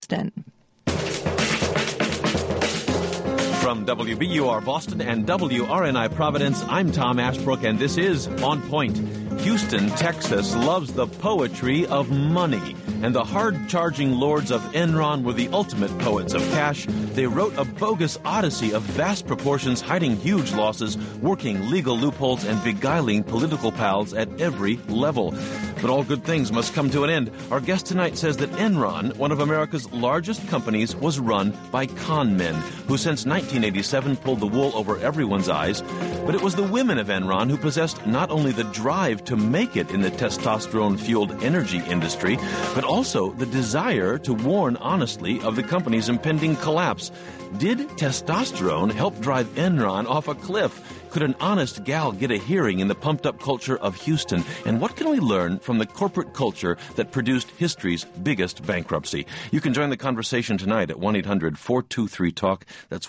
Houston. From WBUR Boston and WRNI Providence, I'm Tom Ashbrook, and this is On Point. Houston, Texas loves the poetry of money, and the hard-charging lords of Enron were the ultimate poets of cash. They wrote a bogus odyssey of vast proportions, hiding huge losses, working legal loopholes, and beguiling political pals at every level. But all good things must come to an end. Our guest tonight says that Enron, one of America's largest companies, was run by con men who since 1987 pulled the wool over everyone's eyes. But it was the women of Enron who possessed not only the drive to make it in the testosterone-fueled energy industry, but also the desire to warn honestly of the company's impending collapse. Did testosterone help drive Enron off a cliff? Could an honest gal get a hearing in the pumped-up culture of Houston? And what can we learn from the corporate culture that produced history's biggest bankruptcy? You can join the conversation tonight at 1-800-423-TALK. That's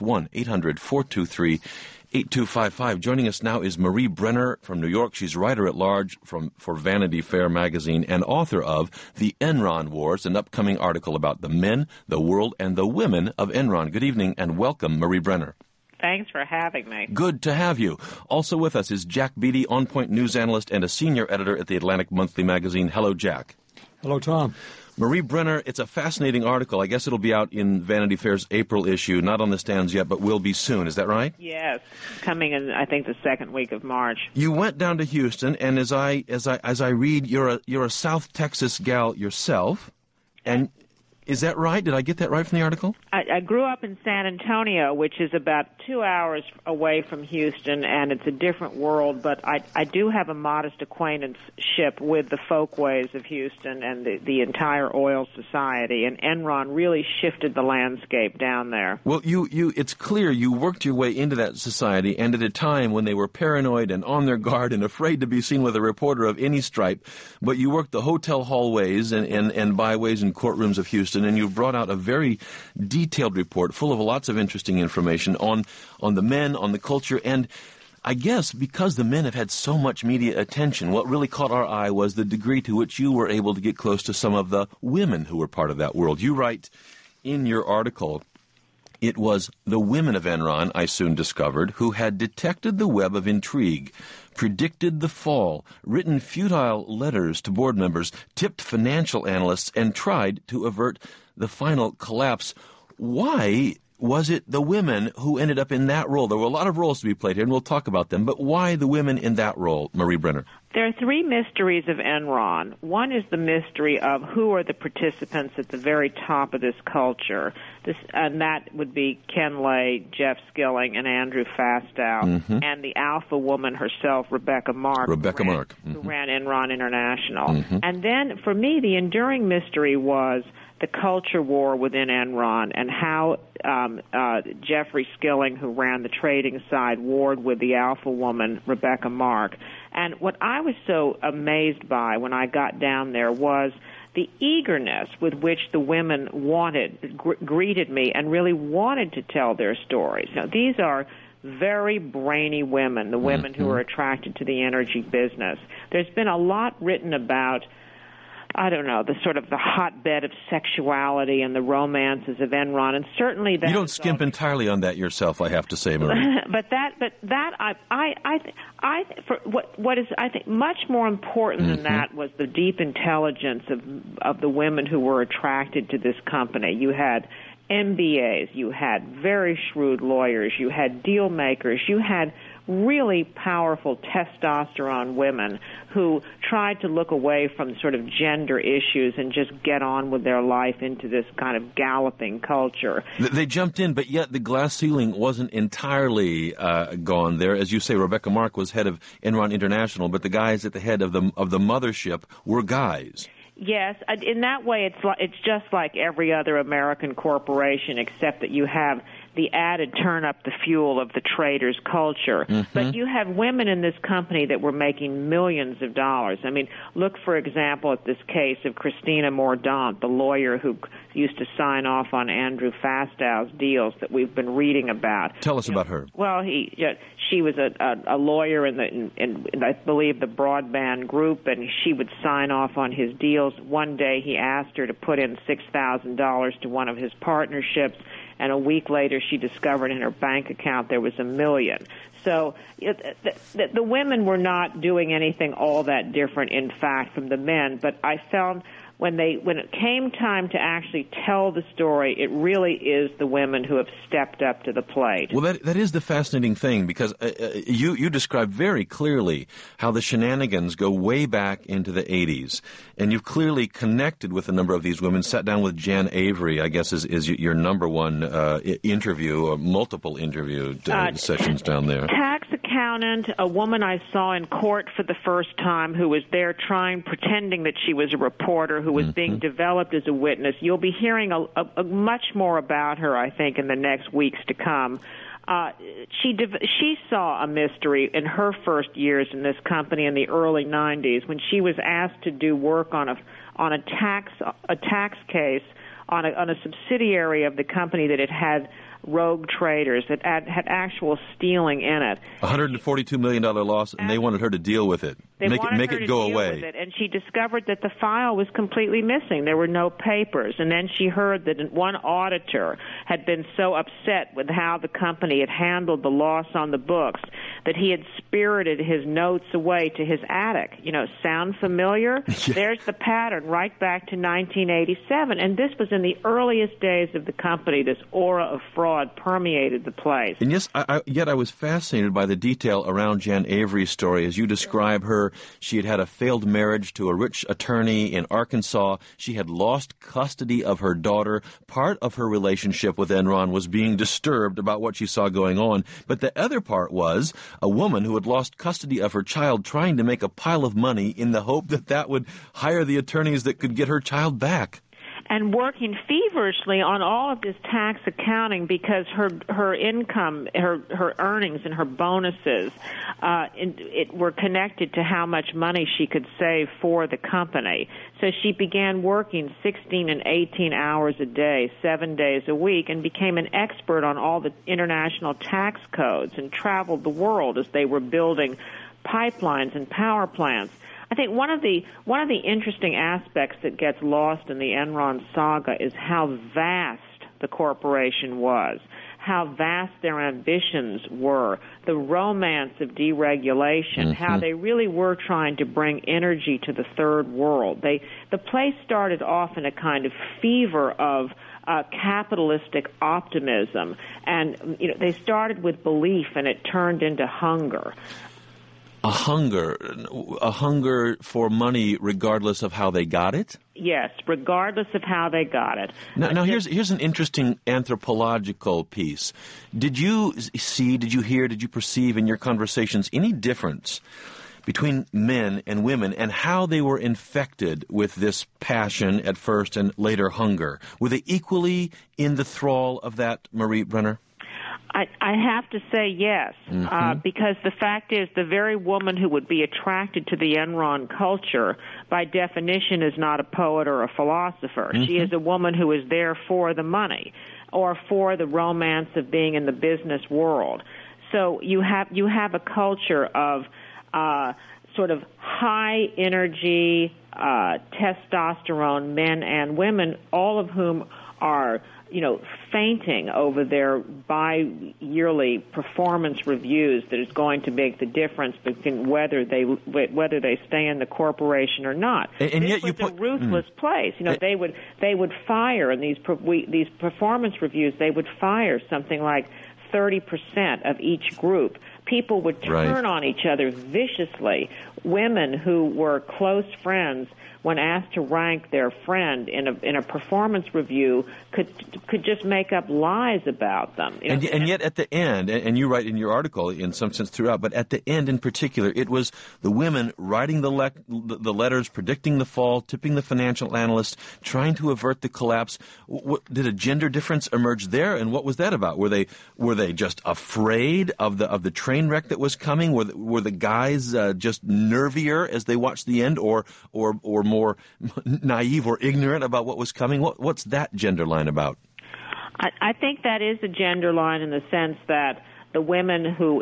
1-800-423-8255. Joining us now is Marie Brenner from New York. She's writer-at-large for Vanity Fair magazine and author of The Enron Wars, an upcoming article about the men, the world, and the women of Enron. Good evening and welcome, Marie Brenner. Thanks for having me. Good to have you. Also with us is Jack Beatty, On Point news analyst and a senior editor at the Atlantic Monthly magazine. Hello, Jack. Hello, Tom. Marie Brenner, it's a fascinating article. I guess it'll be out in Vanity Fair's April issue. Not on the stands yet, but will be soon. Is that right? Yes, coming in, I think, the second week of March. You went down to Houston, and as I read, you're a South Texas gal yourself, and is that right? Did I get that right from the article? I grew up in San Antonio, which is about 2 hours away from Houston, and it's a different world, but I do have a modest acquaintanceship with the folkways of Houston and the entire oil society, and Enron really shifted the landscape down there. Well, it's clear you worked your way into that society, and at a time when they were paranoid and on their guard and afraid to be seen with a reporter of any stripe, but you worked the hotel hallways and byways and courtrooms of Houston, and you brought out a very detailed report full of lots of interesting information on the men, on the culture, and I guess because the men have had so much media attention, what really caught our eye was the degree to which you were able to get close to some of the women who were part of that world. You write in your article, it was the women of Enron, I soon discovered, who had detected the web of intrigue, predicted the fall, written futile letters to board members, tipped financial analysts, and tried to avert the final collapse. Why was it the women who ended up in that role? There were a lot of roles to be played here, and we'll talk about them, but why the women in that role, Marie Brenner? There are three mysteries of Enron. One is the mystery of who are the participants at the very top of this culture, and that would be Ken Lay, Jeff Skilling, and Andrew Fastow, and the alpha woman herself, Rebecca Mark, who ran Enron International. And then, for me, the enduring mystery was the culture war within Enron and how Jeffrey Skilling, who ran the trading side, warred with the alpha woman, Rebecca Mark. And what I was so amazed by when I got down there was the eagerness with which the women greeted me and really wanted to tell their stories. Now, these are very brainy women, the women who are attracted to the energy business. There's been a lot written about, I don't know, the sort of the hotbed of sexuality and the romances of Enron, and certainly that. You don't skimp entirely on that yourself, I have to say, Marie. What is I think much more important than that was the deep intelligence of the women who were attracted to this company. You had MBAs, you had very shrewd lawyers, you had deal makers, you had really powerful testosterone women who tried to look away from sort of gender issues and just get on with their life into this kind of galloping culture. They jumped in, but yet the glass ceiling wasn't entirely gone there. As you say, Rebecca Mark was head of Enron International, but the guys at the head of the mothership were guys. Yes, in that way, it's just like every other American corporation, except that you have the added turn up the fuel of the traders culture. Mm-hmm. But you have women in this company that were making millions of dollars. I mean, look, for example, at this case of Christina Mordaunt, the lawyer who used to sign off on Andrew Fastow's deals that we've been reading about. Tell us about her. Well, she was a lawyer in I believe the Broadband Group, and she would sign off on his deals. One day he asked her to put in $6,000 to one of his partnerships, and a week later she discovered in her bank account there was $1 million. So the women were not doing anything all that different, in fact, from the men. But I found when it came time to actually tell the story, it really is the women who have stepped up to the plate. Well, that is the fascinating thing, because you describe very clearly how the shenanigans go way back into the 80s, and you've clearly connected with a number of these women, sat down with Jan Avery, I guess is your number one interview, or multiple interview sessions down there. Tax accountant, a woman I saw in court for the first time who was there pretending that she was a reporter, who was being developed as a witness. You'll be hearing a much more about her, I think, in the next weeks to come. She saw a mystery in her first years in this company in the early 90s when she was asked to do work on a tax case on a subsidiary of the company that had rogue traders that had actual stealing in it. $142 million loss, and they wanted her to deal with it. Make it go away. And she discovered that the file was completely missing. There were no papers. And then she heard that one auditor had been so upset with how the company had handled the loss on the books that he had spirited his notes away to his attic. Sound familiar? Yeah. There's the pattern right back to 1987. And this was in the earliest days of the company. This aura of fraud permeated the place. And yes, yet I was fascinated by the detail around Jan Avery's story. As you describe her, she had had a failed marriage to a rich attorney in Arkansas. She had lost custody of her daughter. Part of her relationship with Enron was being disturbed about what she saw going on. But the other part was a woman who had lost custody of her child trying to make a pile of money in the hope that would hire the attorneys that could get her child back. And working feverishly on all of this tax accounting because her income, her earnings and her bonuses were connected to how much money she could save for the company. So she began working 16 and 18 hours a day, 7 days a week, and became an expert on all the international tax codes and traveled the world as they were building pipelines and power plants. I think one of the interesting aspects that gets lost in the Enron saga is how vast the corporation was, how vast their ambitions were, the romance of deregulation, how they really were trying to bring energy to the third world. The place started off in a kind of fever of capitalistic optimism, and they started with belief, and it turned into hunger. A hunger for money regardless of how they got it? Yes, regardless of how they got it. Now here's an interesting anthropological piece. Did you hear, did you perceive in your conversations any difference between men and women and how they were infected with this passion at first and later hunger? Were they equally in the thrall of that, Marie Brenner? I have to say yes, because the fact is the very woman who would be attracted to the Enron culture, by definition, is not a poet or a philosopher. She is a woman who is there for the money or for the romance of being in the business world. So you have a culture of sort of high energy, testosterone men and women, all of whom are fainting over their bi-yearly performance reviews that is going to make the difference between whether they stay in the corporation or not. And this yet was a ruthless place. They would fire in these performance reviews. They would fire something like 30% of each group people would turn on each other viciously. Women who were close friends, when asked to rank their friend in a performance review, could just make up lies about them. And yet at the end, and you write in your article in some sense throughout, but at the end in particular, it was the women writing the letters, predicting the fall, tipping the financial analysts, trying to avert the collapse. Did a gender difference emerge there, and what was that about? Were they just afraid of the train wreck that was coming? Were the guys just nervier as they watched the end, or more naive or ignorant about what was coming? What's that gender line about? I think that is a gender line in the sense that the women who,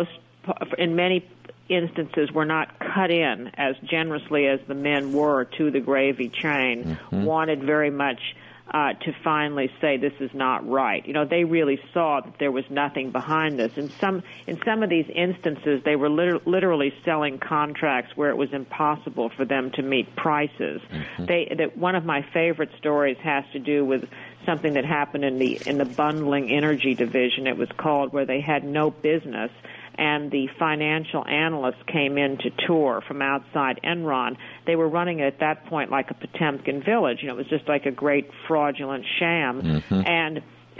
in many instances, were not cut in as generously as the men were to the gravy train, wanted very much to finally say this is not right. They really saw that there was nothing behind this. In some of these instances, they were literally selling contracts where it was impossible for them to meet prices. One of my favorite stories has to do with something that happened in the bundling energy division. It was called, where they had no business, and the financial analysts came in to tour from outside Enron. They were running it at that point like a Potemkin village. It was just like a great fraudulent sham. And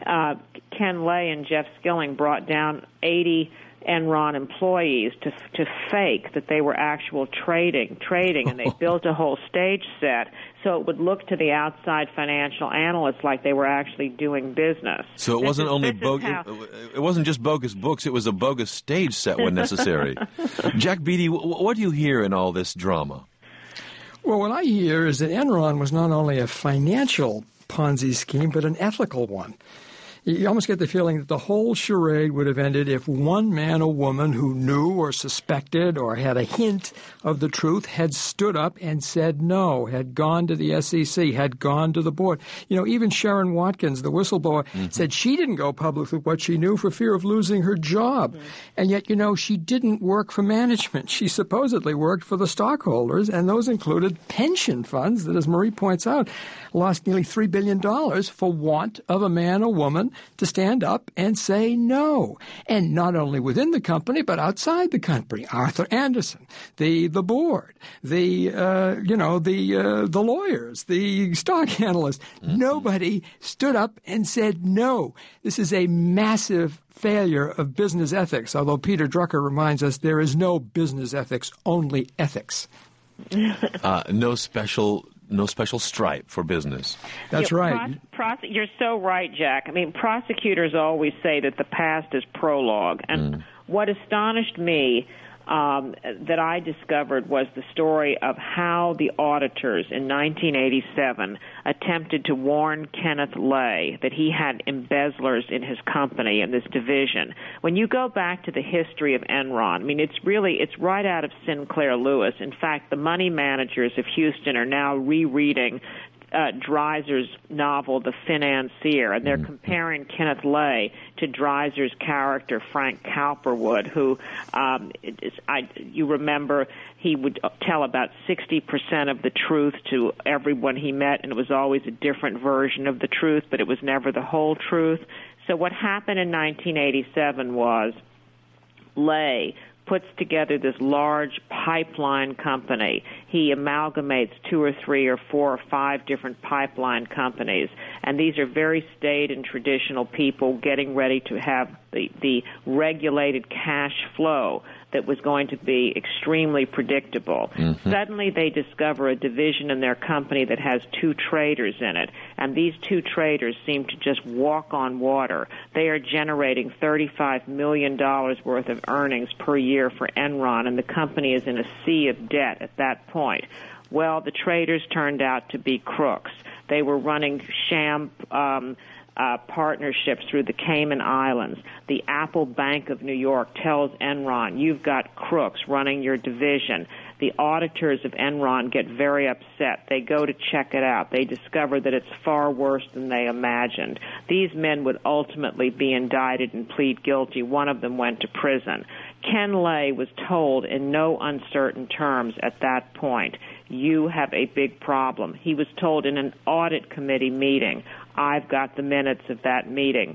Ken Lay and Jeff Skilling brought down 80 Enron employees to fake that they were actual trading, and they built a whole stage set so it would look to the outside financial analysts like they were actually doing business. So it wasn't only it wasn't just bogus books, it was a bogus stage set when necessary. Jack Beatty, what do you hear in all this drama? Well, what I hear is that Enron was not only a financial Ponzi scheme, but an ethical one. You almost get the feeling that the whole charade would have ended if one man or woman who knew or suspected or had a hint of the truth had stood up and said no, had gone to the SEC, had gone to the board. Even Sharon Watkins, the whistleblower, said she didn't go public with what she knew for fear of losing her job. And yet, she didn't work for management. She supposedly worked for the stockholders, and those included pension funds that, as Marie points out, lost nearly $3 billion for want of a man or woman to stand up and say no. And not only within the company, but outside the company. Arthur Andersen, the board, the lawyers, the stock analysts. Nobody stood up and said no. This is a massive failure of business ethics, although Peter Drucker reminds us there is no business ethics, only ethics. No special stripe for business. That's right. You're so right, Jack. I mean, prosecutors always say that the past is prologue. And what astonished me that I discovered was the story of how the auditors in 1987 attempted to warn Kenneth Lay that he had embezzlers in his company in this division. When you go back to the history of Enron, I mean, it's right out of Sinclair Lewis. In fact, the money managers of Houston are now rereading Dreiser's novel, The Financier, and they're comparing Kenneth Lay to Dreiser's character, Frank Cowperwood, who, you remember, he would tell about 60% of the truth to everyone he met, and it was always a different version of the truth, but it was never the whole truth. So what happened in 1987 was Lay puts together this large pipeline company. He amalgamates 2 or 3 or 4 or 5 different pipeline companies, and these are very staid and traditional people getting ready to have the regulated cash flow that was going to be extremely predictable. Suddenly they discover a division in their company that has 2 traders in it, and these 2 traders seem to just walk on water. They are generating $35 million worth of earnings per year for Enron, and the company is in a sea of debt at that point. Well, the traders turned out to be crooks. They were running sham partnerships through the Cayman Islands. The Apple Bank of New York tells Enron, you've got crooks running your division. The auditors of Enron get very upset. They go to check it out. They discover that it's far worse than they imagined. These men would ultimately be indicted and plead guilty. One of them went to prison. Ken Lay was told in no uncertain terms at that point, you have a big problem. He was told in an audit committee meeting, I've got the minutes of that meeting.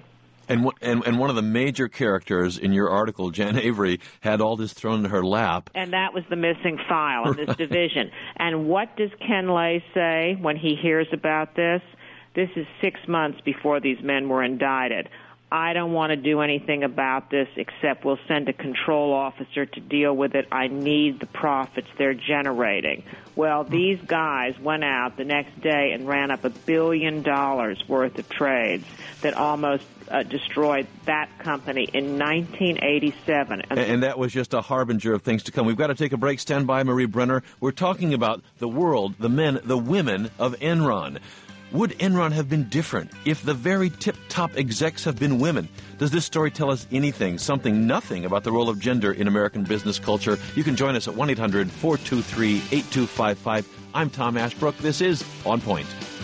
And one of the major characters in your article, Jan Avery, had all this thrown in her lap. And that was the missing file in this division. And what does Ken Lay say when he hears about this? This is 6 months before these men were indicted. I don't want to do anything about this except we'll send a control officer to deal with it. I need the profits they're generating. Well, these guys went out the next day and ran up $1 billion worth of trades that almost destroyed that company in 1987. And that was just a harbinger of things to come. We've got to take a break. Stand by, Marie Brenner. We're talking about the world, the men, the women of Enron. Would Enron have been different if the very tip-top execs have been women? Does this story tell us anything, something, nothing about the role of gender in American business culture? You can join us at 1-800-423-8255. I'm Tom Ashbrook. This is On Point.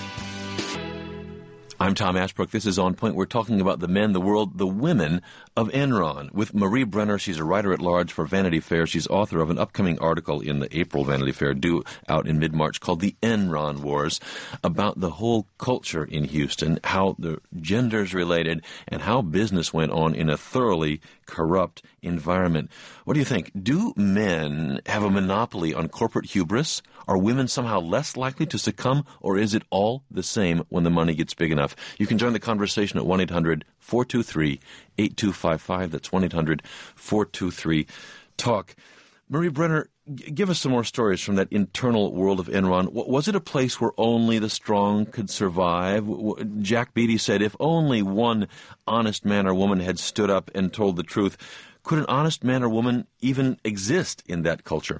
I'm Tom Ashbrook. This is On Point. We're talking about the men, the world, the women of Enron with Marie Brenner. She's a writer-at-large for Vanity Fair. She's author of an upcoming article in the April Vanity Fair due out in mid-March called The Enron Wars, about the whole culture in Houston, how the genders related, and how business went on in a thoroughly corrupt environment. What do you think? Do men have a monopoly on corporate hubris? Are women somehow less likely to succumb, or is it all the same when the money gets big enough? You can join the conversation at 1-800-423-8255. That's 1-800-423-TALK. Marie Brenner, give us some more stories from that internal world of Enron. Was it a place where only the strong could survive? Jack Beatty said, if only one honest man or woman had stood up and told the truth, could an honest man or woman even exist in that culture?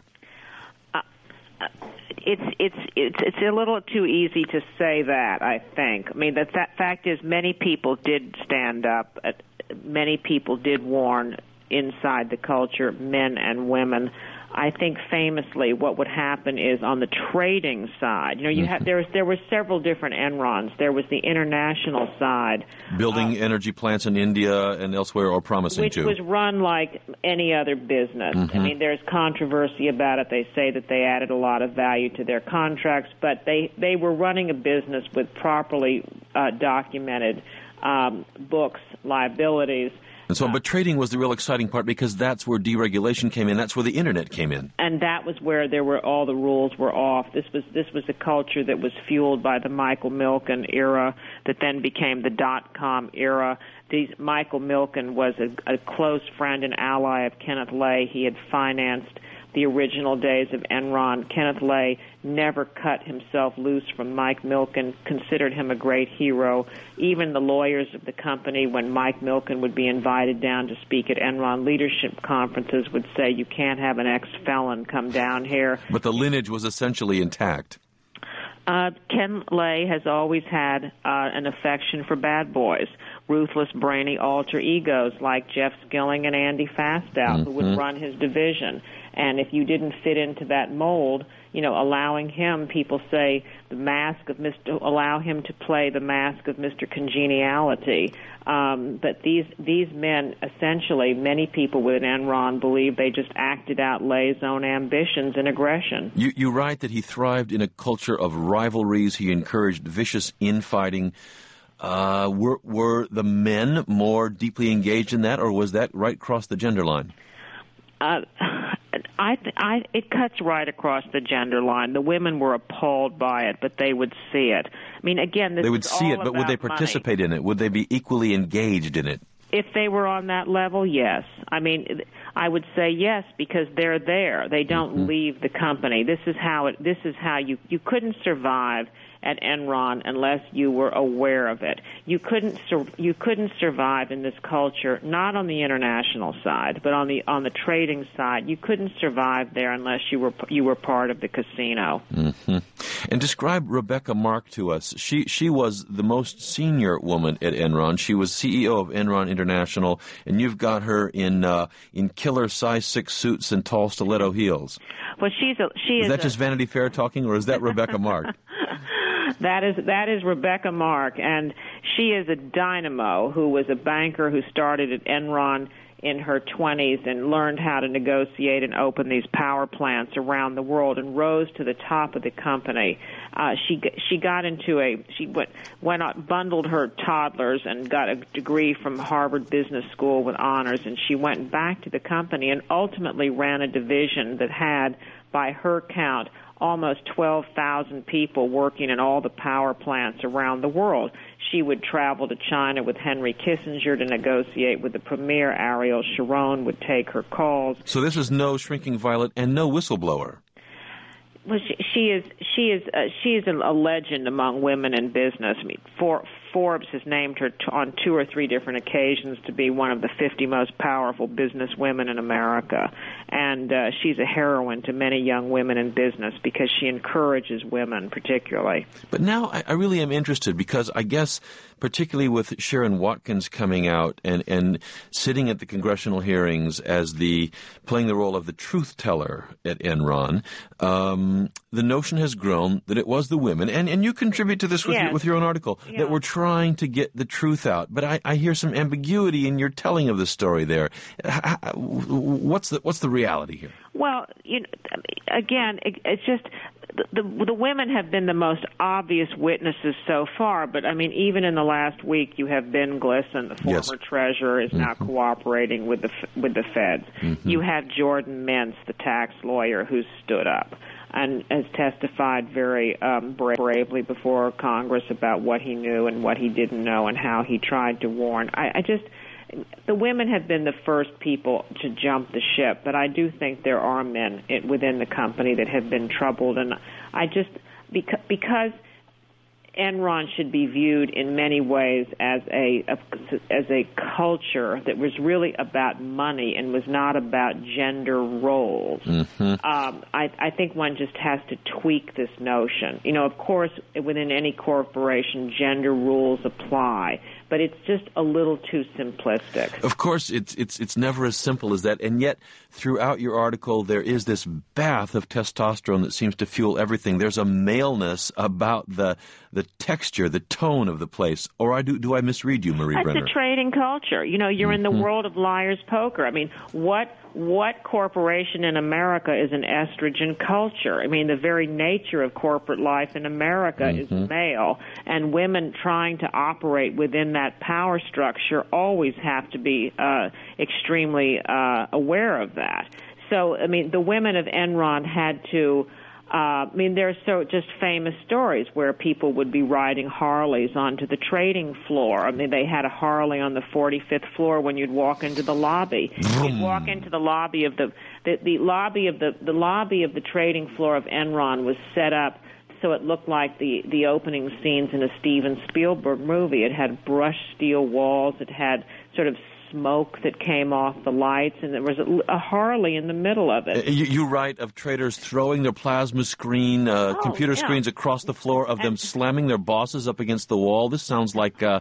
It's a little too easy to say that, I think. I mean, the fact is many people did stand up. Many people did warn inside the culture, men and women. I think famously what would happen is on the trading side, there were several different Enrons. There was the international side. Building energy plants in India and elsewhere, or promising to. Which was run like any other business. I mean, there's controversy about it. They say that they added a lot of value to their contracts, but they were running a business with properly documented books, liabilities. And so, but trading was the real exciting part because that's where deregulation came in. That's where the internet came in. And that was where all the rules were off. This was a culture that was fueled by the Michael Milken era that then became the dot-com era. Michael Milken was a close friend and ally of Kenneth Lay. He had financed the original days of Enron. Kenneth Lay never cut himself loose from Mike Milken, considered him a great hero. Even the lawyers of the company, when Mike Milken would be invited down to speak at Enron leadership conferences, would say, you can't have an ex-felon come down here. But the lineage was essentially intact. Ken Lay has always had an affection for bad boys, ruthless, brainy alter egos like Jeff Skilling and Andy Fastow, who would run his division. And if you didn't fit into that mold, allowing him, people say, allow him to play the mask of Mr. Congeniality. But these men, essentially, many people within Enron believe they just acted out Lay's own ambitions and aggression. You write that he thrived in a culture of rivalries. He encouraged vicious infighting. Were the men more deeply engaged in that, or was that right across the gender line? It cuts right across the gender line. The women were appalled by it, but they would see it. I mean, again, they would see it, but would they participate in it? Would they be equally engaged in it? If they were on that level, yes. I mean, I would say yes because they're there. They don't leave the company. This is how you couldn't survive at Enron unless you were aware of it. You couldn't survive in this culture, not on the international side, but on the trading side. You couldn't survive there unless you were part of the casino. And describe Rebecca Mark to us. She was the most senior woman at Enron. She was CEO of Enron International, and you've got her in killer size 6 suits and tall stiletto heels. Well, is that just Vanity Fair talking, or is that Rebecca Mark? That is Rebecca Mark, and she is a dynamo who was a banker who started at Enron in her 20s and learned how to negotiate and open these power plants around the world and rose to the top of the company. She went out, bundled her toddlers and got a degree from Harvard Business School with honors, and she went back to the company and ultimately ran a division that had, by her count, almost 12,000 people working in all the power plants around the world. She would travel to China with Henry Kissinger to negotiate with the premier. Ariel Sharon would take her calls. So this is no shrinking violet and no whistleblower. Well, she is a legend among women in business. I mean, Forbes has named her on 2 or 3 different occasions to be one of the 50 most powerful business women in America. And she's a heroine to many young women in business because she encourages women particularly. But now I really am interested because I guess particularly with Sharon Watkins coming out and sitting at the congressional hearings as playing the role of the truth teller at Enron, the notion has grown that it was the women, and you contribute to this with your own article, that were trying to get the truth out. But I hear some ambiguity in your telling of the story there. What's the reality here? Well, again, it's just the women have been the most obvious witnesses so far. But I mean, even in the last week, you have Ben Glisson, the former treasurer, is now cooperating with the feds. Mm-hmm. You have Jordan Mintz, the tax lawyer, who's stood up and has testified very bravely before Congress about what he knew and what he didn't know and how he tried to warn. The women have been the first people to jump the ship, but I do think there are men within the company that have been troubled, and because Enron should be viewed in many ways as a culture that was really about money and was not about gender roles. Mm-hmm. I think one just has to tweak this notion. Of course, within any corporation, gender rules apply, but it's just a little too simplistic. Of course, it's never as simple as that, and yet throughout your article there is this bath of testosterone that seems to fuel everything. There's a maleness about the texture, the tone of the place. Or do I misread you, Marie Brenner? That's a trading culture. You're in the world of liar's poker. I mean, what corporation in America is an estrogen culture? I mean, the very nature of corporate life in America is male, and women trying to operate within that power structure always have to be extremely aware of that. So, I mean, the women of Enron had to there's just famous stories where people would be riding Harleys onto the trading floor. I mean, they had a Harley on the 45th floor when you'd walk into the lobby. You'd walk into the lobby of the lobby of the trading floor of Enron was set up so it looked like the opening scenes in a Steven Spielberg movie. It had brushed steel walls. It had sort of smoke that came off the lights, and there was a Harley in the middle of it. You write of traders throwing their plasma screen, computer screens across the floor, of them slamming their bosses up against the wall. This sounds like a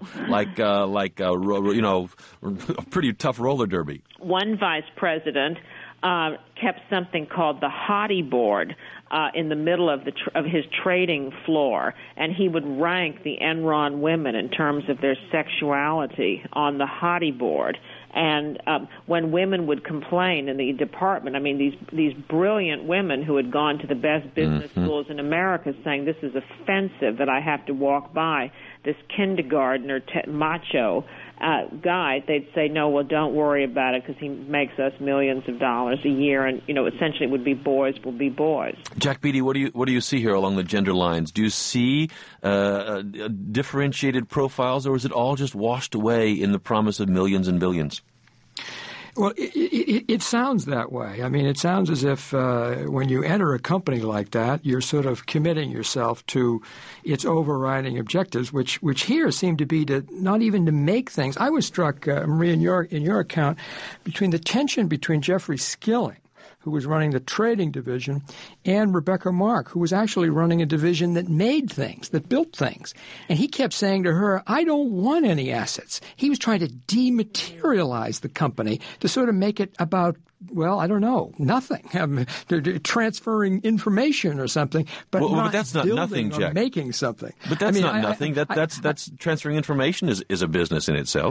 pretty tough roller derby. One vice president kept something called the hottie board in the middle of his trading floor, and he would rank the Enron women in terms of their sexuality on the hottie board. And when women would complain in the department, I mean, these brilliant women who had gone to the best business schools in America saying, this is offensive that I have to walk by this kindergartner macho guy, they'd say, no, well, don't worry about it because he makes us millions of dollars a year, and essentially it would be boys will be boys. Jack Beatty, what do you see here along the gender lines? Do you see differentiated profiles, or is it all just washed away in the promise of millions and billions? Well, it sounds that way. I mean, it sounds as if when you enter a company like that, you're sort of committing yourself to its overriding objectives, which here seem to be to not even to make things. I was struck, Marie, in your account, between the tension between Jeffrey Skilling, who was running the trading division, and Rebecca Mark, who was actually running a division that made things, that built things. And he kept saying to her, I don't want any assets. He was trying to dematerialize the company to sort of make it about, well, I don't know, nothing. Transferring information or something, but that's not nothing, Jack. Or making something. But that's not nothing. That's transferring information is a business in itself.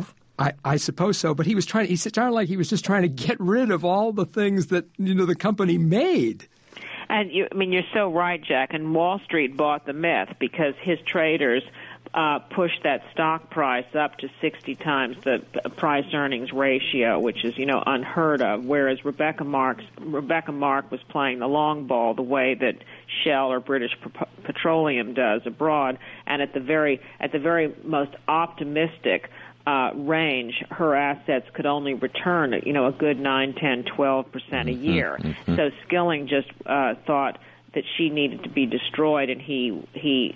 I suppose so, but he sounded like he was just trying to get rid of all the things that, the company made. And you're so right, Jack. And Wall Street bought the myth because his traders pushed that stock price up to 60 times the price-earnings ratio, which is, unheard of, whereas Rebecca Mark was playing the long ball the way that Shell or British Petroleum does abroad, and at the very most optimistic range, her assets could only return, a good 9, 10, 12% a year. Mm-hmm. So Skilling just thought that she needed to be destroyed, and he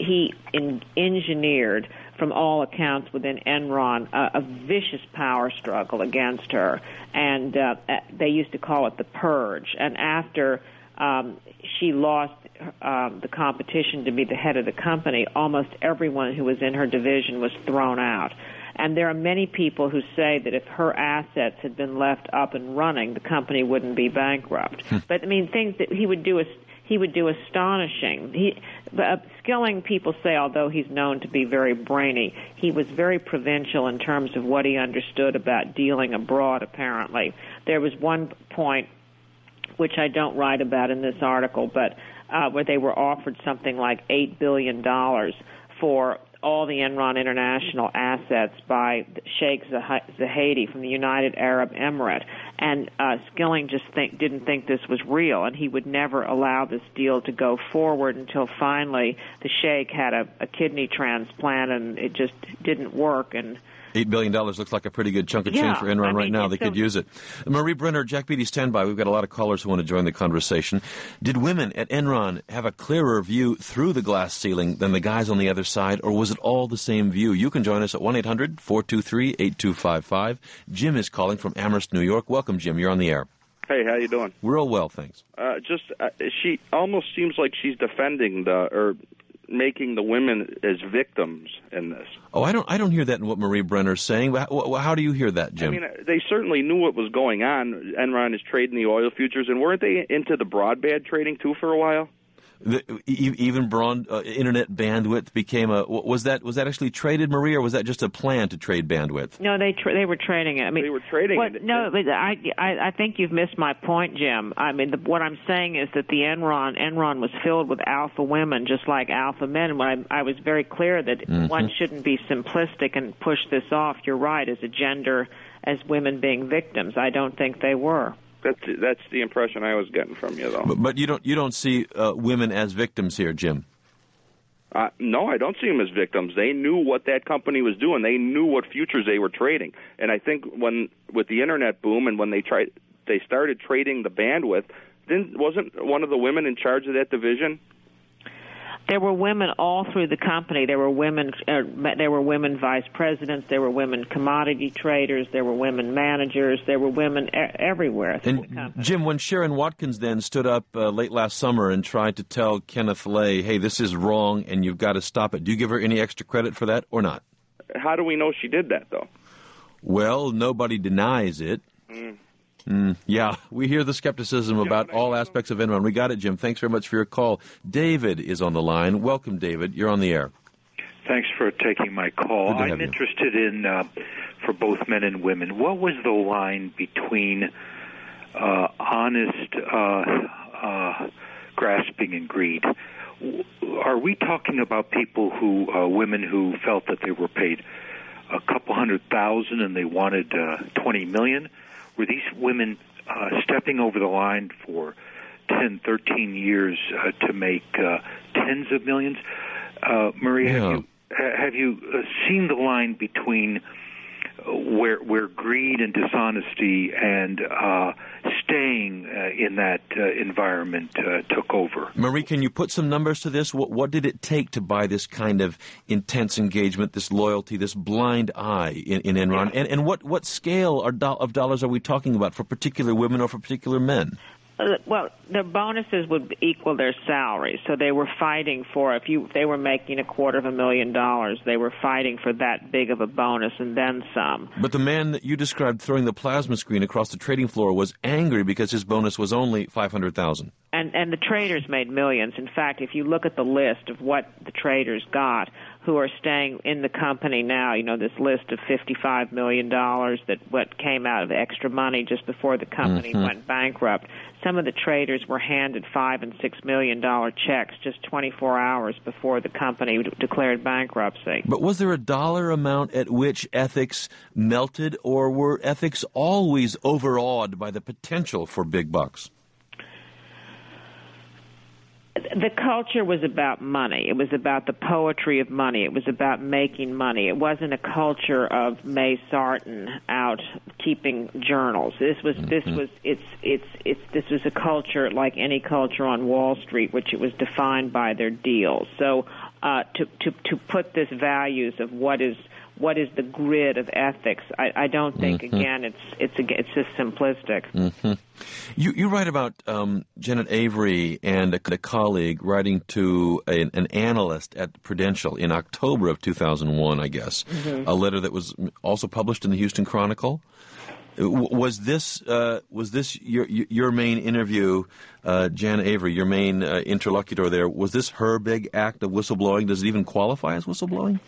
engineered, from all accounts within Enron, a vicious power struggle against her, and they used to call it the purge. And after she lost the competition to be the head of the company, almost everyone who was in her division was thrown out. And there are many people who say that if her assets had been left up and running, the company wouldn't be bankrupt. But things that he would do astonishing. Skilling, people say, although he's known to be very brainy, he was very provincial in terms of what he understood about dealing abroad, apparently. There was one point, which I don't write about in this article, but where they were offered something like $8 billion for all the Enron International assets by Sheikh Zayed from the United Arab Emirate. And Skilling just didn't think this was real, and he would never allow this deal to go forward until finally the Sheikh had a kidney transplant, and it just didn't work. And $8 billion looks like a pretty good chunk of change for Enron right now. They could use it. Marie Brenner, Jack Beatty, stand by. We've got a lot of callers who want to join the conversation. Did women at Enron have a clearer view through the glass ceiling than the guys on the other side, or was it all the same view? You can join us at 1-800-423-8255. Jim is calling from Amherst, New York. Welcome, Jim. You're on the air. Hey, how you doing? We're all well, thanks. She almost seems like she's defending making the women as victims in this. Oh, I don't hear that in what Marie Brenner's saying. How do you hear that, Jim? They certainly knew what was going on. Enron is trading the oil futures, and weren't they into the broadband trading too for a while? Even internet bandwidth became was that actually traded, Marie, or was that just a plan to trade bandwidth? No, they were trading it. They were trading it. No, but I think you've missed my point, Jim. What I'm saying is that the Enron was filled with alpha women, just like alpha men. When I was very clear that one shouldn't be simplistic and push this off. You're right, as a gender, as women being victims. I don't think they were. That's the impression I was getting from you, though. But you don't see women as victims here, Jim. No, I don't see them as victims. They knew what that company was doing. They knew what futures they were trading. And I think with the internet boom and when they started trading the bandwidth, wasn't one of the women in charge of that division? There were women all through the company. There were women vice presidents. There were women commodity traders. There were women managers. There were women everywhere through the company. Jim, when Sharon Watkins then stood up late last summer and tried to tell Kenneth Lay, hey, this is wrong and you've got to stop it, do you give her any extra credit for that or not? How do we know she did that, though? Well, nobody denies it. Yeah, we hear the skepticism about all aspects of Enron. We got it, Jim. Thanks very much for your call. David is on the line. Welcome, David. You're on the air. Thanks for taking my call. I'm interested in, for both men and women, what was the line between honest grasping and greed? Are we talking about people women who felt that they were paid a couple $100,000 and they wanted $20 million? Were these women stepping over the line for 10, 13 years to make tens of millions? Maria, have you seen the line between where greed and dishonesty and staying in that environment took over? Marie, can you put some numbers to this? What did it take to buy this kind of intense engagement, this loyalty, this blind eye in Enron? Yeah. And what scale of dollars are we talking about for particular women or for particular men? Well, their bonuses would equal their salaries, so they were fighting for, if they were making $250,000, they were fighting for that big of a bonus and then some. But the man that you described throwing the plasma screen across the trading floor was angry because his bonus was only $500,000. And the traders made millions. In fact, if you look at the list of what the traders got who are staying in the company now, this list of $55 million what came out of extra money just before the company went bankrupt. Some of the traders were handed $5 and $6 million checks just 24 hours before the company declared bankruptcy. But was there a dollar amount at which ethics melted, or were ethics always overawed by the potential for big bucks? The culture was about money. It was about the poetry of money. It was about making money. It wasn't a culture of May Sarton out keeping journals. This was a culture like any culture on Wall Street, which it was defined by their deals. So to put this values of what is the grid of ethics, I don't think again it's just simplistic. You write about Janet Avery and a colleague writing to an analyst at Prudential in October of 2001, I guess, a letter that was also published in the Houston Chronicle. Was this your main interview, Janet Avery, your main interlocutor there? Was this her big act of whistleblowing? Does it even qualify as whistleblowing?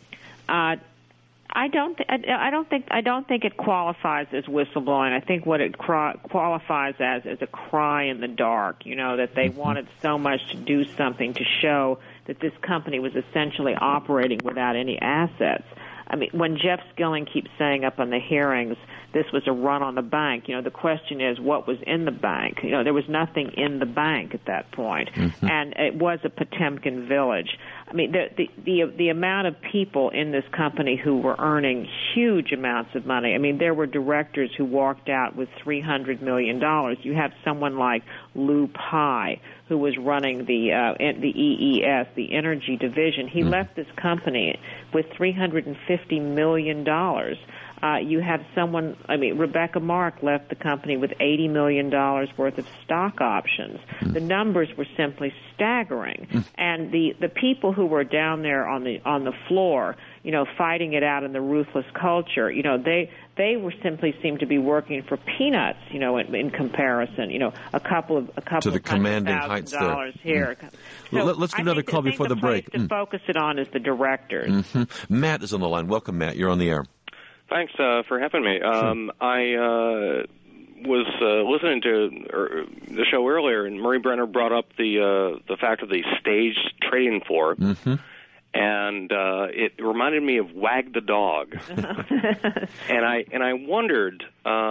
I don't think it qualifies as whistleblowing. I think what it qualifies as is a cry in the dark. That they wanted so much to do something to show that this company was essentially operating without any assets. I mean, when Jeff Skilling keeps saying up on the hearings, this was a run on the bank, the question is what was in the bank? There was nothing in the bank at that point. And it was a Potemkin village. I mean, the amount of people in this company who were earning huge amounts of money. I mean, there were directors who walked out with $300 million. You have someone like Lou Pye, who was running the EES, the energy division. He left this company with $350 million. You have someone, Rebecca Mark left the company with $80 million worth of stock options. The numbers were simply staggering. And the people who were down there on the floor, fighting it out in the ruthless culture, they were simply seemed to be working for peanuts, in comparison, a couple of to the commanding heights dollars here. So let's get another call before the break. To focus it on is the directors. Matt is on the line. Welcome, Matt. You're on the air. Thanks for having me. I was listening to the show earlier, and Marie Brenner brought up the fact of the staged trading floor, and it reminded me of Wag the Dog, and I wondered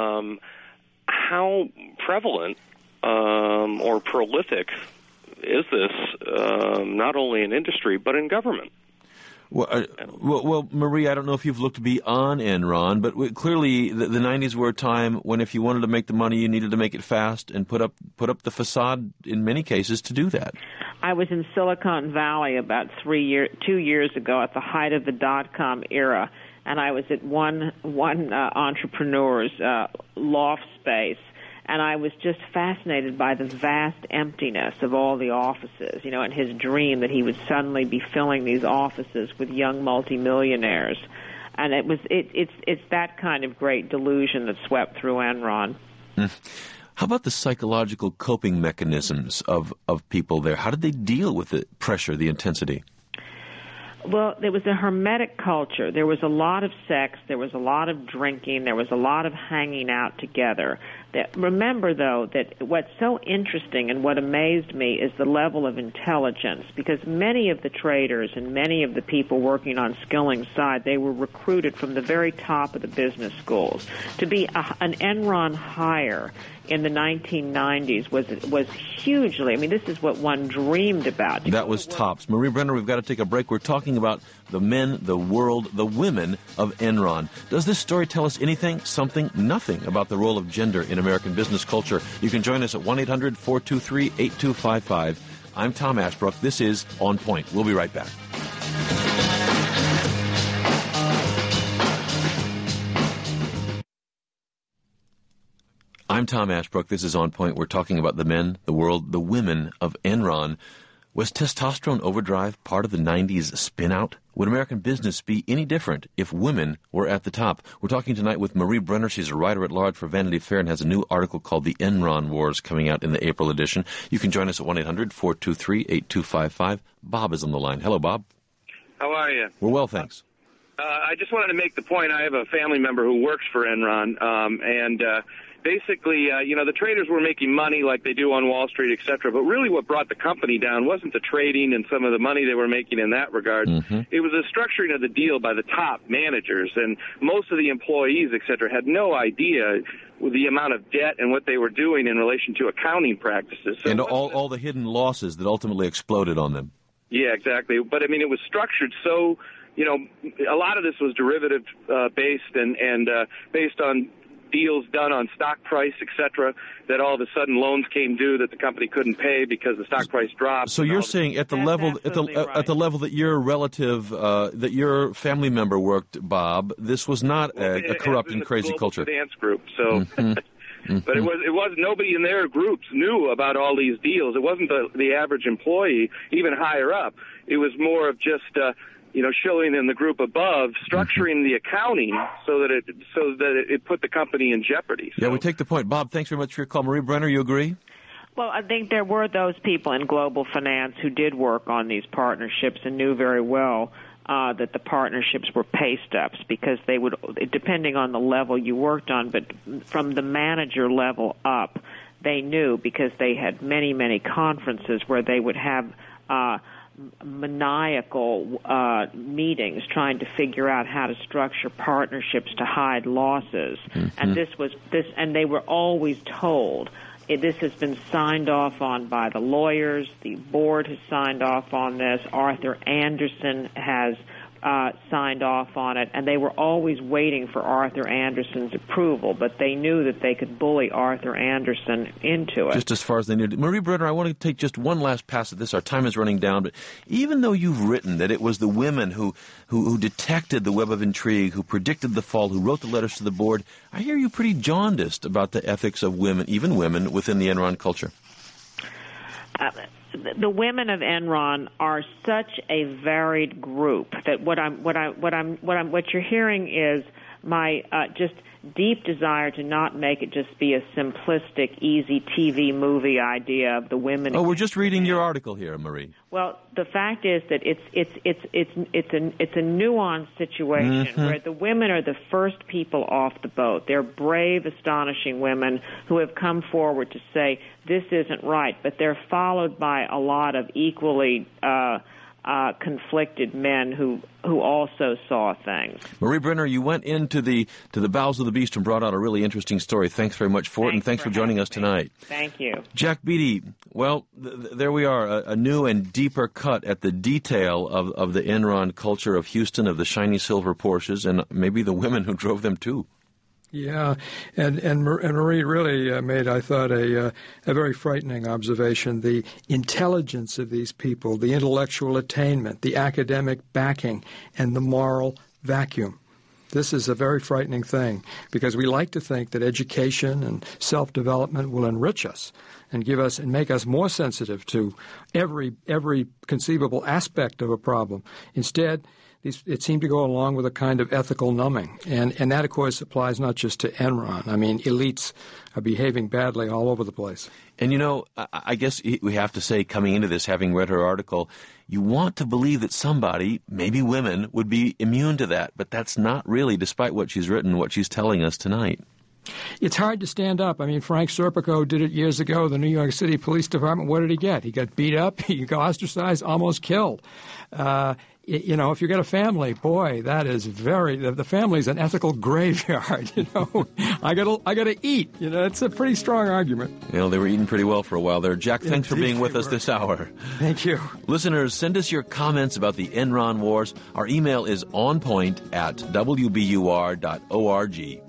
how prevalent or prolific is this, not only in industry but in government. Well, Marie, I don't know if you've looked beyond Enron, but clearly the 90s were a time when if you wanted to make the money, you needed to make it fast and put up the facade in many cases to do that. I was in Silicon Valley about 2 years ago at the height of the dot-com era, and I was at one entrepreneur's loft space, and I was just fascinated by the vast emptiness of all the offices, and his dream that he would suddenly be filling these offices with young multimillionaires. And it's that kind of great delusion that swept through Enron. How about the psychological coping mechanisms of people there? How did they deal with the pressure, the intensity? Well, there was a hermetic culture. There was a lot of sex. There was a lot of drinking. There was a lot of hanging out together. Remember, though, that what's so interesting and what amazed me is the level of intelligence, because many of the traders and many of the people working on Skilling's side, they were recruited from the very top of the business schools. To be an Enron hire in the 1990s was hugely, this is what one dreamed about. That was tops. Marie Brenner, we've got to take a break. We're talking about the men, the world, the women of Enron. Does this story tell us anything, something, nothing about the role of gender in American business culture? You can join us at 1-800-423-8255. I'm Tom Ashbrook. This is On Point. We'll be right back. I'm Tom Ashbrook. This is On Point. We're talking about the men, the world, the women of Enron. Was testosterone overdrive part of the 90s spin-out? Would American business be any different if women were at the top? We're talking tonight with Marie Brenner. She's a writer-at-large for Vanity Fair and has a new article called The Enron Wars coming out in the April edition. You can join us at 1-800-423-8255. Bob is on the line. Hello, Bob. How are you? We're well, thanks. I just wanted to make the point. I have a family member who works for Enron, and basically, the traders were making money like they do on Wall Street, et cetera, but really what brought the company down wasn't the trading and some of the money they were making in that regard. Mm-hmm. It was the structuring of the deal by the top managers, and most of the employees, et cetera, had no idea with the amount of debt and what they were doing in relation to accounting practices. So and all the hidden losses that ultimately exploded on them. Yeah, exactly. But, I mean, it was structured so, a lot of this was derivative based and based on deals done on stock price, et cetera, that all of a sudden loans came due that the company couldn't pay because the stock price dropped. So you're saying at the level that your relative, that your family member worked, Bob, this was not a corrupt and crazy culture. Finance group. So, mm-hmm. But it was nobody in their groups knew about all these deals. It wasn't the average employee, even higher up. It was more of just showing in the group above, structuring the accounting so that it put the company in jeopardy. So. Yeah, we take the point. Bob, thanks very much for your call. Marie Brenner, you agree? Well, I think there were those people in global finance who did work on these partnerships and knew very well that the partnerships were pay steps because they would, depending on the level you worked on, but from the manager level up, they knew because they had many, many conferences where they would have maniacal meetings trying to figure out how to structure partnerships to hide losses. Mm-hmm. And they were always told this has been signed off on by the lawyers. The board has signed off on this. Arthur Andersen has signed off on it, and they were always waiting for Arthur Andersen's approval, but they knew that they could bully Arthur Andersen into it. Just as far as they knew. Marie Brenner, I want to take just one last pass at this. Our time is running down, but even though you've written that it was the women who detected the web of intrigue, who predicted the fall, who wrote the letters to the board, I hear you pretty jaundiced about the ethics of women, even women, within the Enron culture. The women of Enron are such a varied group that what you're hearing is my just deep desire to not make it just be a simplistic, easy TV movie idea of the women. Oh, we're just reading your article here, Marie. Well, the fact is that it's a nuanced situation mm-hmm. where the women are the first people off the boat. They're brave, astonishing women who have come forward to say this isn't right, but they're followed by a lot of equally conflicted men who also saw things. Marie Brenner, you went into the bowels of the beast and brought out a really interesting story. Thanks very much for it, and thanks for joining us tonight. Thank you. Jack Beatty, well, there we are, a new and deeper cut at the detail of the Enron culture of Houston, of the shiny silver Porsches, and maybe the women who drove them too. Yeah, and Marie really made, I thought, a very frightening observation. The intelligence of these people, the intellectual attainment, the academic backing, and the moral vacuum. This is a very frightening thing because we like to think that education and self-development will enrich us and give us and make us more sensitive to every conceivable aspect of a problem. Instead, it seemed to go along with a kind of ethical numbing. And that, of course, applies not just to Enron. I mean, elites are behaving badly all over the place. And, I guess we have to say, coming into this, having read her article, you want to believe that somebody, maybe women, would be immune to that. But that's not really, despite what she's written, what she's telling us tonight. It's hard to stand up. I mean, Frank Serpico did it years ago. The New York City Police Department, what did he get? He got beat up, he got ostracized, almost killed. If you got a family, boy, that is the family's an ethical graveyard, I gotta eat. It's a pretty strong argument. They were eating pretty well for a while there. Jack, thanks for being with us this hour. Thank you. Listeners, send us your comments about the Enron Wars. Our email is onpoint@wbur.org.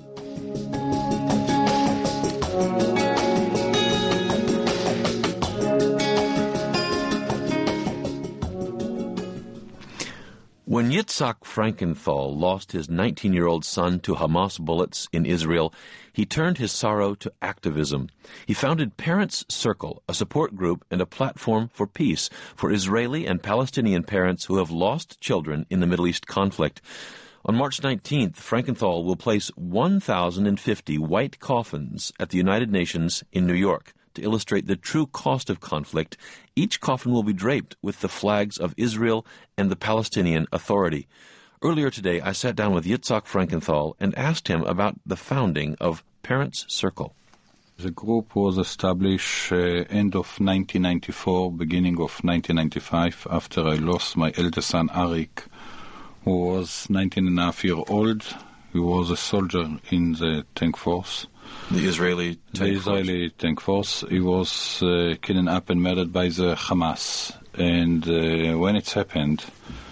When Yitzhak Frankenthal lost his 19-year-old son to Hamas bullets in Israel, he turned his sorrow to activism. He founded Parents Circle, a support group and a platform for peace for Israeli and Palestinian parents who have lost children in the Middle East conflict. On March 19th, Frankenthal will place 1,050 white coffins at the United Nations in New York. To illustrate the true cost of conflict, each coffin will be draped with the flags of Israel and the Palestinian Authority. Earlier today, I sat down with Yitzhak Frankenthal and asked him about the founding of Parents Circle. The group was established end of 1994, beginning of 1995, after I lost my eldest son, Arik, who was 19 and a half years old. He was a soldier in the tank force. The Israeli tank force. He was kidnapped and murdered by the Hamas. And when it happened,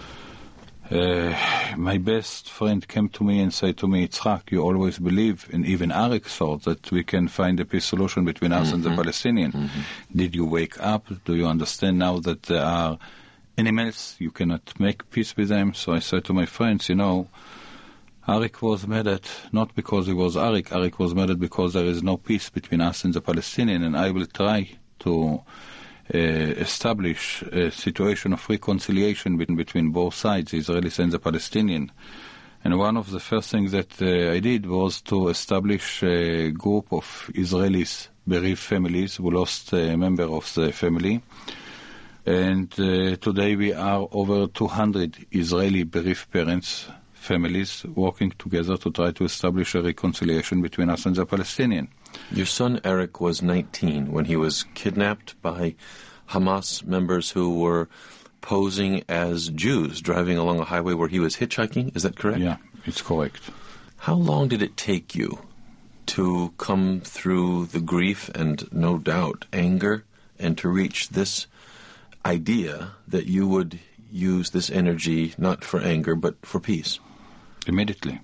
my best friend came to me and said to me, Yitzhak, you always believe, and even Arik thought, that we can find a peace solution between us and the Palestinians. Did you wake up? Do you understand now that there are animals? You cannot make peace with them. So I said to my friends, Arik was murdered not because he was Arik. Arik was murdered because there is no peace between us and the Palestinians, and I will try to establish a situation of reconciliation between both sides, the Israelis and the Palestinians. And one of the first things that I did was to establish a group of Israelis, bereaved families, who lost a member of the family. And today we are over 200 Israeli bereaved parents, families, working together to try to establish a reconciliation between us and the Palestinians. Your son Eric was 19 when he was kidnapped by Hamas members who were posing as Jews, driving along a highway where he was hitchhiking. Is that correct? Yeah, it's correct. How long did it take you to come through the grief and, no doubt, anger, and to reach this idea that you would use this energy not for anger but for peace? Immediately.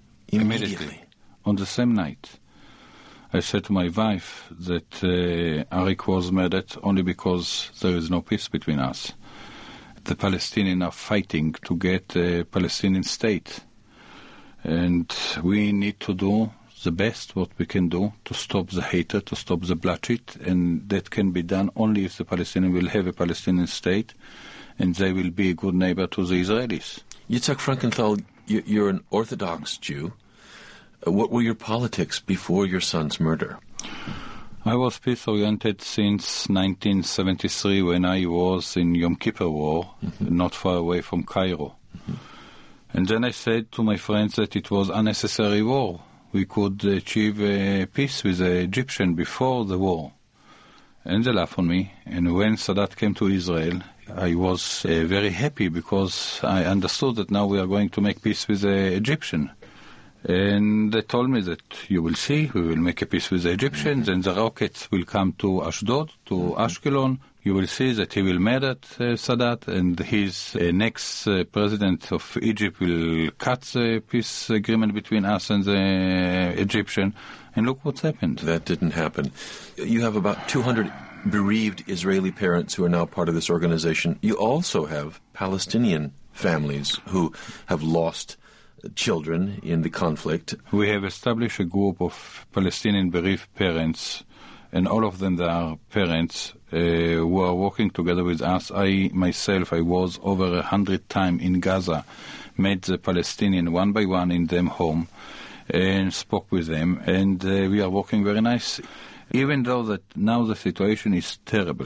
On the same night, I said to my wife that Arik was murdered only because there is no peace between us. The Palestinians are fighting to get a Palestinian state. And we need to do the best what we can do to stop the hatred, to stop the bloodshed. And that can be done only if the Palestinians will have a Palestinian state and they will be a good neighbor to the Israelis. Yitzhak Frankenthal, you're an Orthodox Jew. What were your politics before your son's murder? I was peace-oriented since 1973 when I was in Yom Kippur War, not far away from Cairo. And then I said to my friends that it was unnecessary war. We could achieve peace with the Egyptians before the war. And they laughed on me. And when Sadat came to Israel, I was very happy because I understood that now we are going to make peace with the Egyptians. And they told me that you will see, we will make a peace with the Egyptians, and the rockets will come to Ashdod, to Ashkelon. You will see that he will murder Sadat, and his next president of Egypt will cut the peace agreement between us and the Egyptians. And look what's happened. That didn't happen. You have about 200 bereaved Israeli parents who are now part of this organization. You also have Palestinian families who have lost children in the conflict. We have established a group of Palestinian bereaved parents, and all of them, they are parents who are working together with us. I was over 100 times in Gaza, met the Palestinian one by one in their home, and spoke with them, and we are working very nice, even though that now the situation is terrible.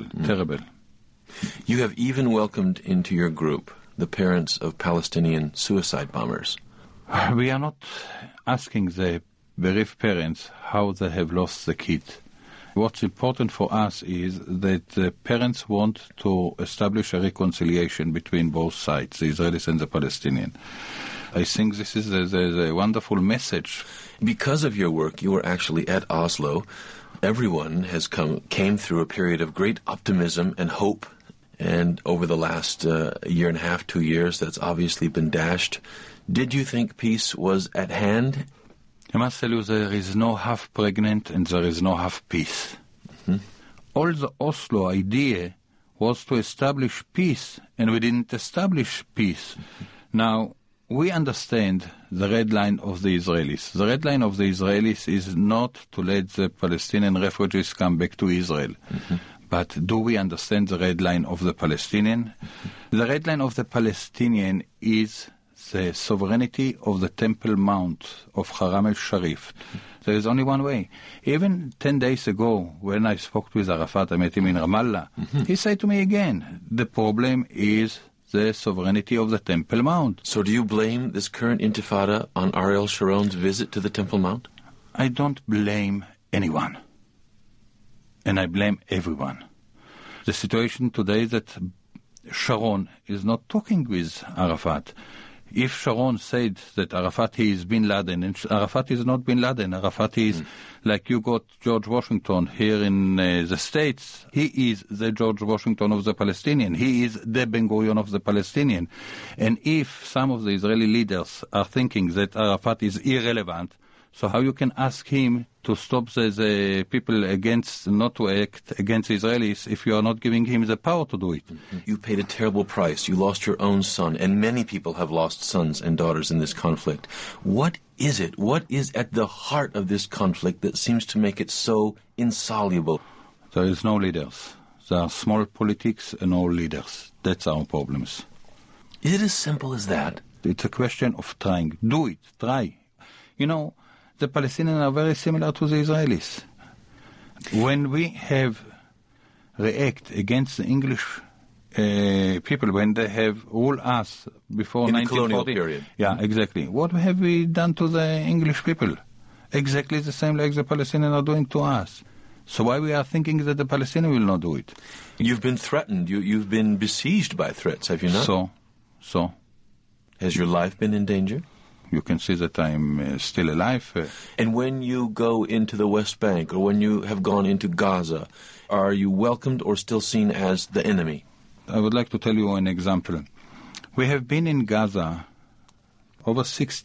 You have even welcomed into your group the parents of Palestinian suicide bombers. We are not asking the bereaved parents how they have lost the kid. What's important for us is that the parents want to establish a reconciliation between both sides, the Israelis and the Palestinians. I think this is a wonderful message. Because of your work, you were actually at Oslo. Everyone has came through a period of great optimism and hope. And over the last year and a half, 2 years, that's obviously been dashed. Did you think peace was at hand? I must tell you, there is no half pregnant and there is no half peace. All the Oslo idea was to establish peace, and we didn't establish peace. Now, we understand the red line of the Israelis. The red line of the Israelis is not to let the Palestinian refugees come back to Israel. Mm-hmm. But do we understand the red line of the Palestinian? Mm-hmm. The red line of the Palestinian is the sovereignty of the Temple Mount of Haram el-Sharif. Mm-hmm. There is only one way. Even 10 days ago, when I spoke with Arafat, I met him in Ramallah, mm-hmm. he said to me again, the problem is the sovereignty of the Temple Mount. So do you blame this current intifada on Ariel Sharon's visit to the Temple Mount? I don't blame anyone. And I blame everyone. The situation today is that Sharon is not talking with Arafat. If Sharon said that Arafat is Bin Laden, and Arafat is not Bin Laden, Arafat is like you got George Washington here in the States. He is the George Washington of the Palestinian. He is the Ben Gurion of the Palestinian. And if some of the Israeli leaders are thinking that Arafat is irrelevant, so how you can ask him to stop the people against, not to act against Israelis if you are not giving him the power to do it? Mm-hmm. You paid a terrible price. You lost your own son, and many people have lost sons and daughters in this conflict. What is it? What is at the heart of this conflict that seems to make it so insoluble? There is no leaders. There are small politics and no leaders. That's our problems. Is it as simple as that? It's a question of trying. Do it. Try. You know, the Palestinians are very similar to the Israelis. When we have react against the English people, when they have ruled us before in 1940, the colonial period. Yeah, exactly. What have we done to the English people? Exactly the same like the Palestinians are doing to us. So why we are thinking that the Palestinians will not do it? You've been threatened. You've been besieged by threats, have you not? So. Has your life been in danger? You can see that I'm still alive. And when you go into the West Bank or when you have gone into Gaza, are you welcomed or still seen as the enemy? I would like to tell you an example. We have been in Gaza, over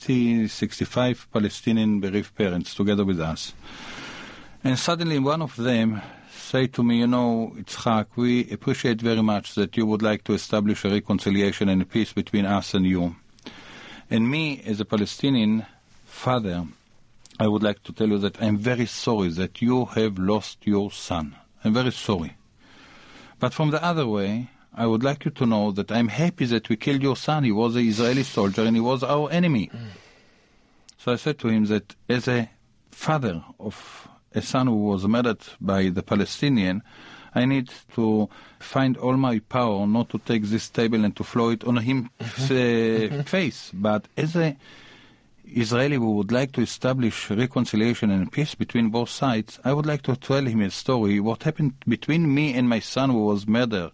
65 Palestinian bereaved parents together with us. And suddenly one of them said to me, you know, Itzhak, we appreciate very much that you would like to establish a reconciliation and a peace between us and you. And me, as a Palestinian father, I would like to tell you that I'm very sorry that you have lost your son. I'm very sorry. But from the other way, I would like you to know that I'm happy that we killed your son. He was an Israeli soldier and he was our enemy. So I said to him that as a father of a son who was murdered by the Palestinian, I need to find all my power not to take this table and to throw it on his face. But as an Israeli who would like to establish reconciliation and peace between both sides, I would like to tell him a story, what happened between me and my son who was murdered.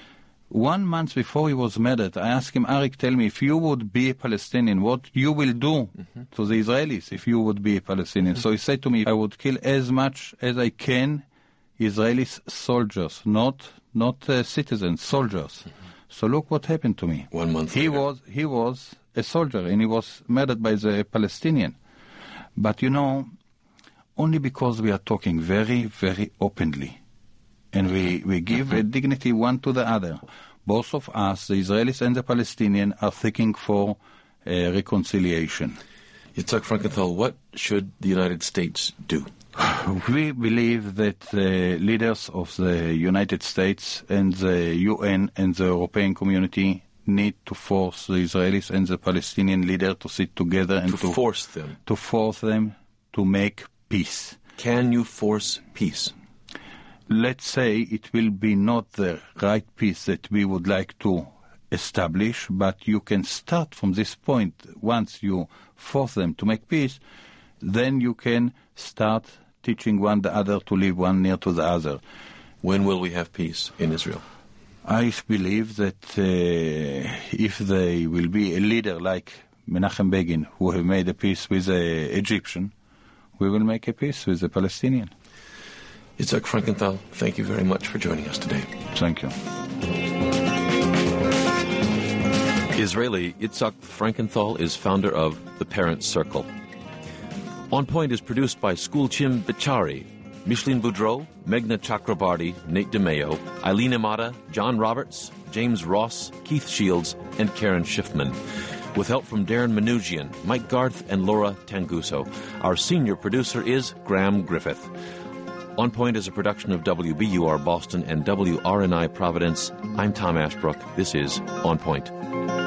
1 month before he was murdered, I asked him, Arik, tell me, if you would be a Palestinian, what you will do to the Israelis if you would be a Palestinian? So he said to me, I would kill as much as I can Israeli soldiers, not citizens, soldiers. So look what happened to me. 1 month later. He was a soldier and he was murdered by the Palestinian. But you know, only because we are talking very, very openly and we give a dignity one to the other, both of us, the Israelis and the Palestinians, are seeking for reconciliation. Yitzhak Frankenthal, what should the United States do? We believe that the leaders of the United States and the UN and the European community need to force the Israelis and the Palestinian leader to sit together and to force them to make peace. Can you force peace? Let's say it will be not the right peace that we would like to establish, but you can start from this point. Once you force them to make peace, then you can start teaching one the other to live one near to the other. When will we have peace in Israel? I believe that if there will be a leader like Menachem Begin, who have made a peace with the Egyptian, we will make a peace with the Palestinian. Yitzhak Frankenthal, thank you very much for joining us today. Thank you. Israeli Yitzhak Frankenthal is founder of The Parents Circle. On Point is produced by Schoolchim Bichari, Micheline Boudreau, Meghna Chakrabarty, Nate DeMeo, Eileen Amata, John Roberts, James Ross, Keith Shields, and Karen Schiffman. with help from Darren Manoogian, Mike Garth, and Laura Tanguso. Our senior producer is Graham Griffith. On Point is a production of WBUR Boston and WRNI Providence. I'm Tom Ashbrook. This is On Point.